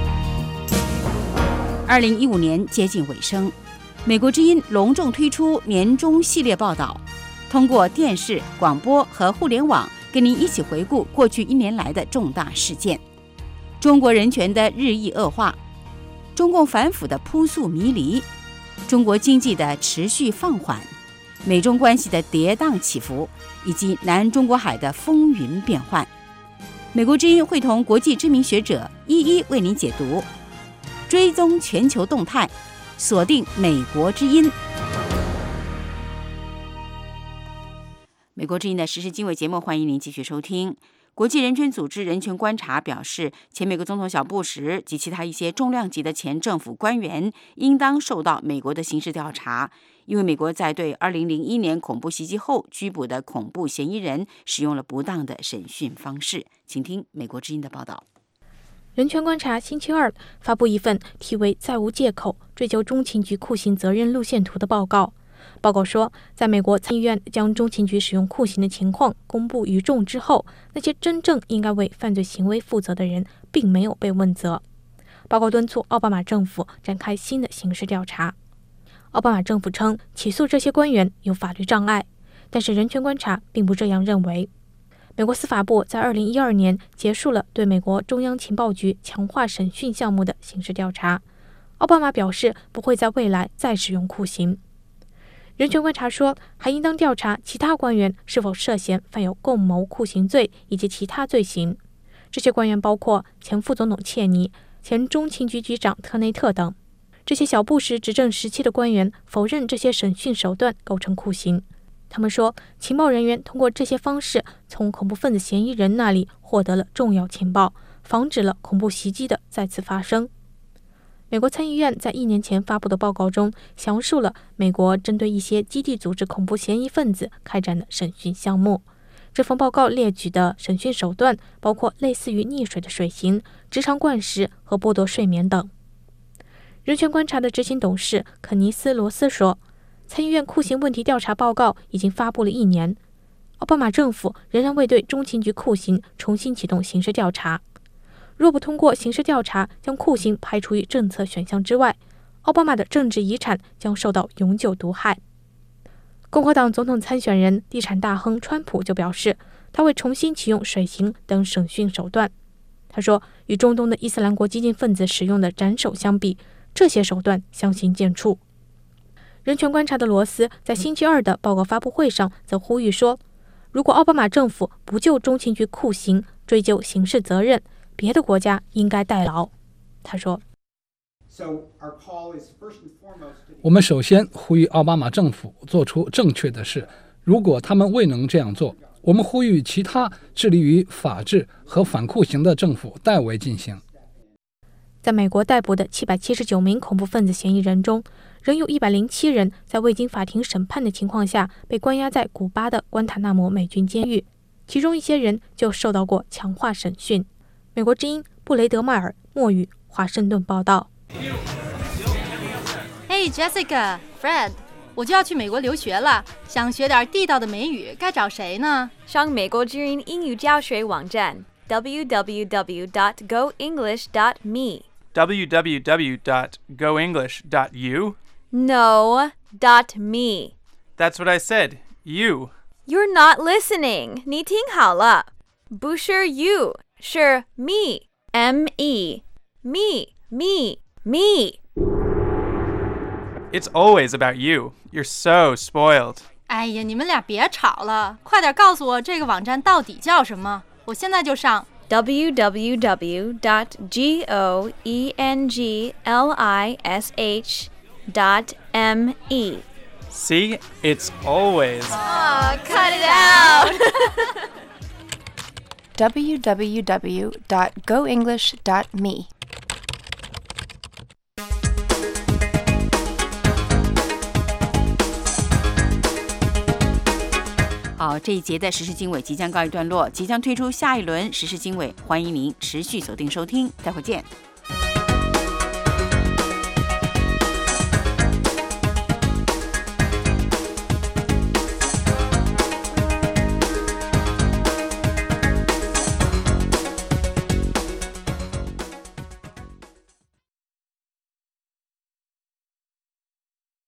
2015年接近尾声，美国之音隆重推出年终系列报道，通过电视、广播和互联网，跟您一起回顾过去1年来的重大事件：中国人权的日益恶化，中共反腐的扑朔迷离，中国经济的持续放缓，美中关系的跌宕起伏，以及南中国海的风云变幻。美国之音会同国际知名学者一一为您解读，追踪全球动态，锁定美国之音。美国之音的时事经纬节目，欢迎您继续收听。国际人权组织人权观察表示，前美国总统小布什及其他一些重量级的前政府官员应当受到美国的刑事调查，因为美国在对2001年恐怖袭击后拘捕的恐怖嫌疑人使用了不当的审讯方式。请听美国之音的报道。 人权观察星期二发布一份题为《再无借口追究中情局酷刑责任路线图》的报告。报告说，在美国参议院将中情局使用酷刑的情况公布于众之后，那些真正应该为犯罪行为负责的人并没有被问责。报告敦促奥巴马政府展开新的刑事调查。奥巴马政府称起诉这些官员有法律障碍，但是人权观察并不这样认为。美国司法部在2012年结束了对美国中央情报局强化审讯项目的刑事调查。奥巴马表示不会在未来再使用酷刑。人权观察说，还应当调查其他官员是否涉嫌犯有共谋酷刑罪以及其他罪行。这些官员包括前副总统切尼、前中情局局长特内特等。这些小布什执政时期的官员否认这些审讯手段构成酷刑。他们说，情报人员通过这些方式从恐怖分子嫌疑人那里获得了重要情报，防止了恐怖袭击的再次发生。美国参议院在1年前发布的报告中详述了美国针对一些基地组织恐怖嫌疑分子开展的审讯项目。这份报告列举的审讯手段包括类似于溺水的水刑、直肠灌食和剥夺睡眠等。人权观察的执行董事肯尼斯·罗斯说，参议院酷刑问题调查报告已经发布了1年，奥巴马政府仍然未对中情局酷刑重新启动刑事调查。若不通过刑事调查将酷刑排除于政策选项之外，奥巴马的政治遗产将受到永久毒害。共和党总统参选人地产大亨川普就表示，他会重新启用水刑等审讯手段。他说，与中东的伊斯兰国激进分子使用的斩首相比，这些手段相形见绌。人权观察的罗斯在星期二的报告发布会上则呼吁说，如果奥巴马政府不就中情局酷刑追究刑事责任，别的国家应该代劳。他说， 我们首先呼吁奥巴马政府做出正确的事，如果他们未能这样做，我们呼吁其他致力于法治和反酷刑的政府代为进行。 在美国逮捕的779名恐怖分子嫌疑人中，仍有107人在未经法庭审判的情况下被关押在古巴的关塔那摩美军监狱，其中一些人就受到过强化审讯。美国之音布雷德迈尔、莫语，华盛顿报道。 Hey Jessica、Fred， 我就要去美国留学了，想学点地道的美语，该找谁呢？ 上美国之音英语教学网站 www.goenglish.me www.goenglish.u No, .me. That's what I said. You. You're not listening. 你听好了，不是 you， 是 me. M-E. Me. Me. Me. It's always about you. You're so spoiled. 哎呀，你们俩别吵了，快点告诉我这个网站到底叫什么，我现在就上。 www.goenglish.me See? It's always. Oh, cut it out! www.goenglish.me 好，这一节的时事经纬即将告一段落，即将推出下一轮时事经纬，欢迎您持续锁定收听，待会见。